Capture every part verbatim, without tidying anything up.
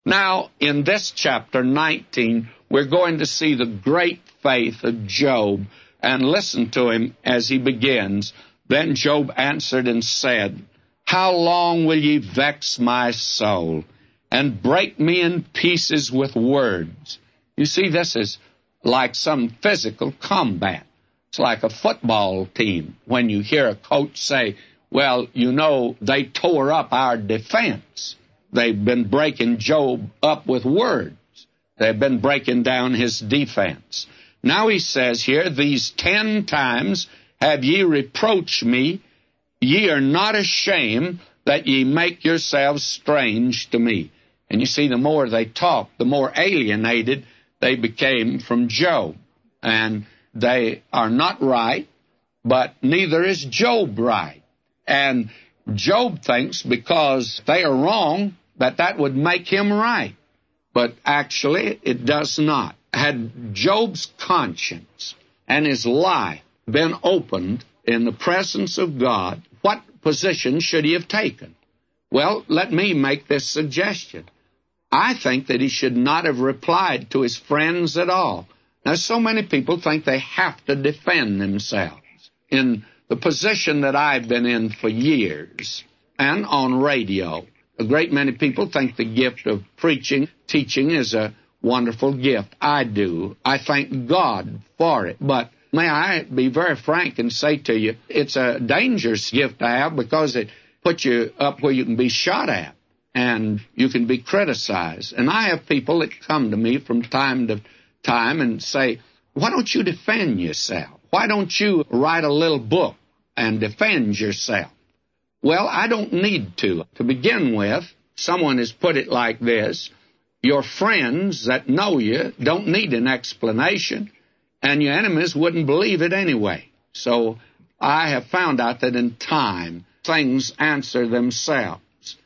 Now, in this chapter nineteen, we're going to see the great faith of Job, and listen to him as he begins. Then Job answered and said, How long will ye vex my soul, and break me in pieces with words? You see, this is like some physical combat. It's like a football team when you hear a coach say, well, you know, they tore up our defense. They've been breaking Job up with words. They've been breaking down his defense. Now he says here, These ten times have ye reproached me. Ye are not ashamed that ye make yourselves strange to me. And you see, the more they talked, the more alienated they became from Job. And they are not right, but neither is Job right. And Job thinks because they are wrong, that that would make him right. But actually, it does not. Had Job's conscience and his life been opened in the presence of God, what position should he have taken? Well, let me make this suggestion. I think that he should not have replied to his friends at all. Now, so many people think they have to defend themselves. In the position that I've been in for years, and on radio, a great many people think the gift of preaching, teaching is a wonderful gift. I do. I thank God for it. But may I be very frank and say to you, it's a dangerous gift to have because it puts you up where you can be shot at and you can be criticized. And I have people that come to me from time to time and say, why don't you defend yourself? Why don't you write a little book and defend yourself? Well, I don't need to. To begin with, someone has put it like this: your friends that know you don't need an explanation, and your enemies wouldn't believe it anyway. So I have found out that in time, things answer themselves.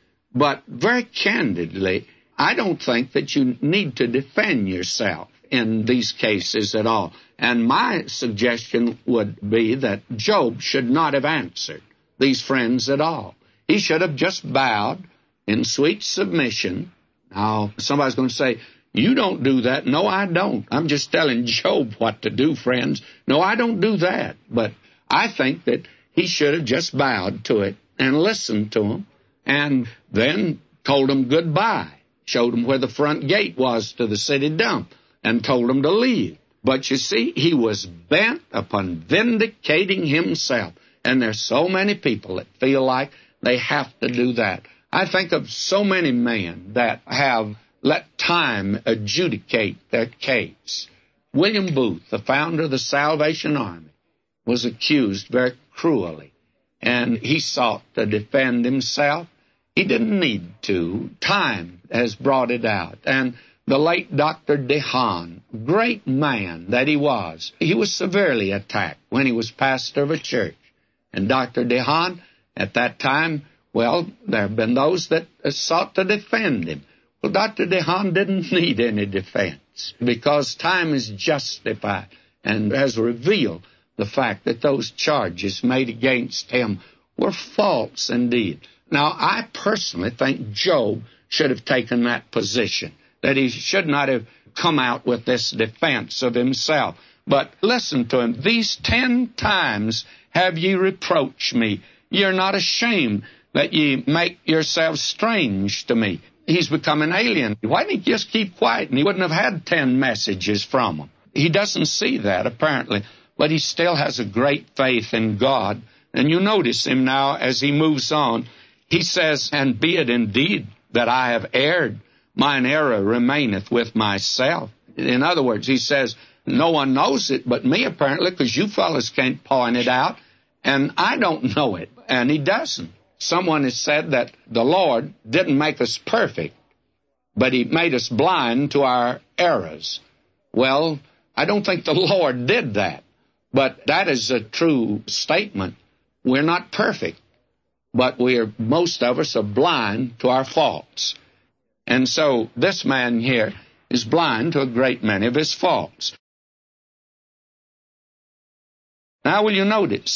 But very candidly, I don't think that you need to defend yourself in these cases at all. And my suggestion would be that Job should not have answered these friends at all. He should have just bowed in sweet submission. Now, somebody's going to say, you don't do that. No, I don't. I'm just telling Job what to do, friends. No, I don't do that. But I think that he should have just bowed to it and listened to him and then told him goodbye, showed him where the front gate was to the city dump, and told him to leave. But you see, he was bent upon vindicating himself. And there's so many people that feel like they have to do that. I think of so many men that have let time adjudicate their case. William Booth, the founder of the Salvation Army, was accused very cruelly, and he sought to defend himself. He didn't need to. Time has brought it out. And the late Doctor DeHaan, great man that he was, he was severely attacked when he was pastor of a church. And Doctor DeHaan, at that time, well, there have been those that sought to defend him. Well, Doctor DeHaan didn't need any defense because time is justified and has revealed the fact that those charges made against him were false indeed. Now, I personally think Job should have taken that position, that he should not have come out with this defense of himself. But listen to him. These ten times have ye reproached me. Ye are not ashamed that ye make yourselves strange to me. He's become an alien. Why didn't he just keep quiet and he wouldn't have had ten messages from him? He doesn't see that, apparently, but he still has a great faith in God. And you notice him now as he moves on. He says, and be it indeed that I have erred, mine error remaineth with myself. In other words, he says, no one knows it but me, apparently, because you fellas can't point it out, and I don't know it, and he doesn't. Someone has said that the Lord didn't make us perfect, but he made us blind to our errors. Well, I don't think the Lord did that, but that is a true statement. We're not perfect, but we are, most of us are blind to our faults. And so this man here is blind to a great many of his faults. Now, will you notice?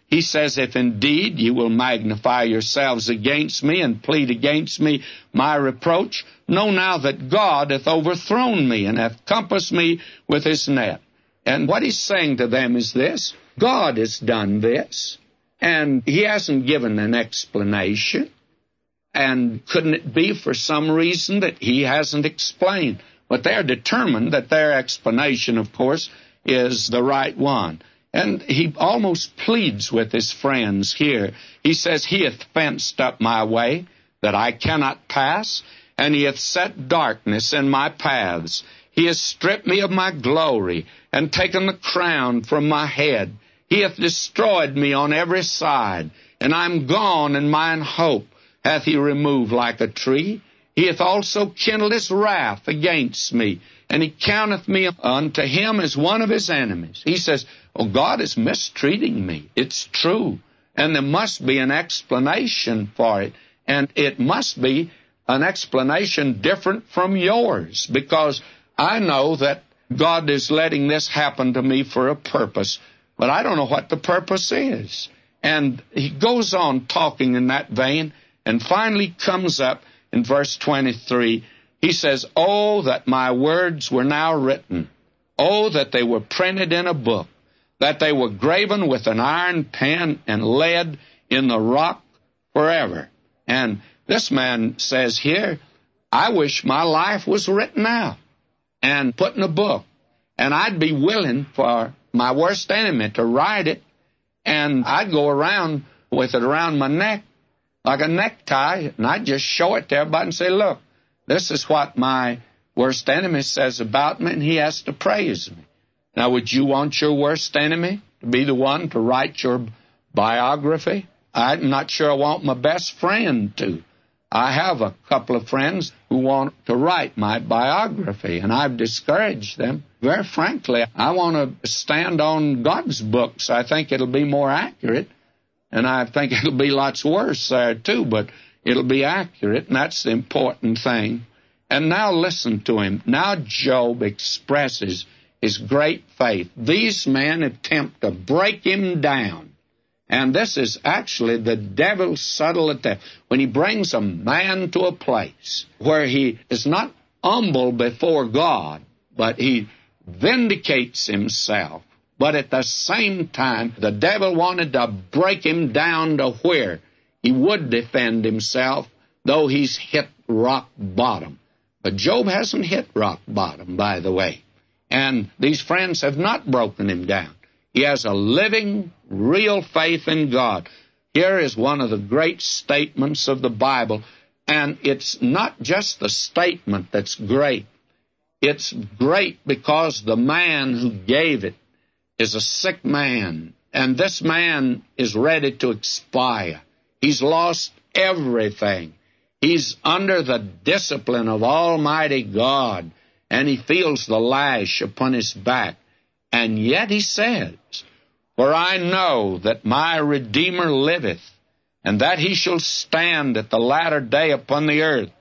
He says, if indeed you will magnify yourselves against me and plead against me my reproach, know now that God hath overthrown me and hath compassed me with his net. And what he's saying to them is this: God has done this, and he hasn't given an explanation. And couldn't it be for some reason that he hasn't explained? But they're determined that their explanation, of course, is the right one. And he almost pleads with his friends here. He says, he hath fenced up my way, that I cannot pass, and he hath set darkness in my paths. He hath stripped me of my glory, and taken the crown from my head. He hath destroyed me on every side, and I am gone, and mine hope hath he removed like a tree. He hath also kindled his wrath against me, and he counteth me unto him as one of his enemies. He says, oh, God is mistreating me. It's true. And there must be an explanation for it. And it must be an explanation different from yours, because I know that God is letting this happen to me for a purpose, but I don't know what the purpose is. And he goes on talking in that vein, and finally comes up in verse twenty-three. He says, oh, that my words were now written. Oh, that they were printed in a book, that they were graven with an iron pen and lead in the rock forever. And this man says here, I wish my life was written out and put in a book. And I'd be willing for my worst enemy to write it, and I'd go around with it around my neck like a necktie, and I'd just show it to everybody and say, look, this is what my worst enemy says about me, and he has to praise me. Now, would you want your worst enemy to be the one to write your biography? I'm not sure I want my best friend to. I have a couple of friends who want to write my biography, and I've discouraged them. Very frankly, I want to stand on God's books. I think it'll be more accurate, and I think it'll be lots worse there too, but it'll be accurate, and that's the important thing. And now listen to him. Now Job expresses his great faith. These men attempt to break him down. And this is actually the devil's subtle attempt. When he brings a man to a place where he is not humble before God, but he vindicates himself. But at the same time, the devil wanted to break him down to where he would defend himself, though he's hit rock bottom. But Job hasn't hit rock bottom, by the way. And these friends have not broken him down. He has a living, real faith in God. Here is one of the great statements of the Bible, and it's not just the statement that's great. It's great because the man who gave it is a sick man, and this man is ready to expire. He's lost everything. He's under the discipline of Almighty God, and he feels the lash upon his back. And yet he says, for I know that my Redeemer liveth, and that he shall stand at the latter day upon the earth.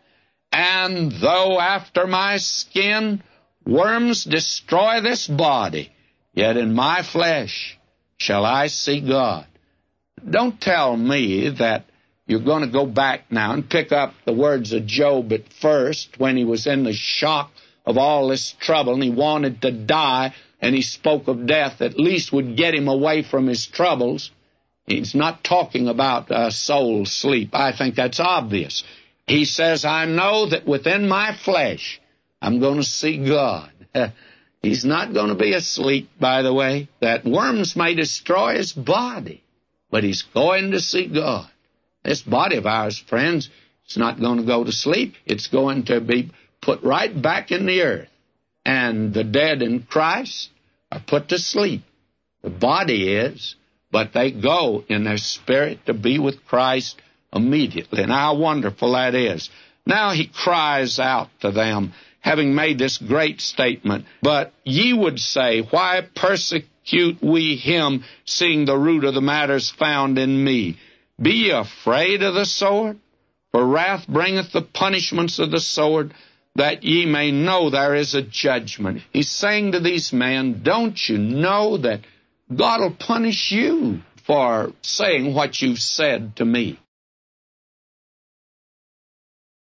And though after my skin worms destroy this body, yet in my flesh shall I see God. Don't tell me that you're going to go back now and pick up the words of Job at first when he was in the shock of all this trouble and he wanted to die, and he spoke of death at least would get him away from his troubles. He's not talking about uh, soul sleep. I think that's obvious. He says, I know that within my flesh I'm going to see God. He's not going to be asleep, by the way. That worms may destroy his body, but he's going to see God. This body of ours, friends, it's not going to go to sleep. It's going to be put right back in the earth. And the dead in Christ are put to sleep. The body is, but they go in their spirit to be with Christ immediately. And how wonderful that is. Now he cries out to them, having made this great statement, but ye would say, why persecute we him, seeing the root of the matter is found in me? Be ye afraid of the sword? For wrath bringeth the punishments of the sword, that ye may know there is a judgment. He's saying to these men, don't you know that God will punish you for saying what you've said to me.